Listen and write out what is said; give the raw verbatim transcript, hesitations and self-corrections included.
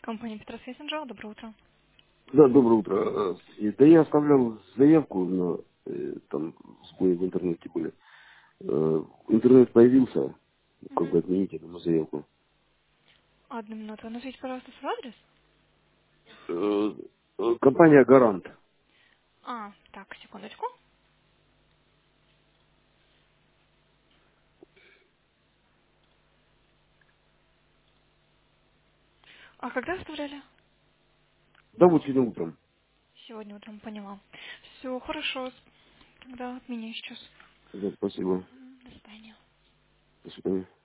Компания Петросвет Инжал, доброе утро. Да, доброе утро. Э, и- Да я оставлял заявку, но э, там сбои в интернете были. Э, Интернет появился, как Угу. бы отменить эту заявку. Одну минуту. Назовите, пожалуйста, свой адрес. Э, э, Компания «Гарант». А, так, секундочку. А когда оставляли? Да, вот сегодня утром. Сегодня утром, поняла. Все, хорошо. Тогда отменю сейчас. Да, спасибо. М, До свидания. До свидания.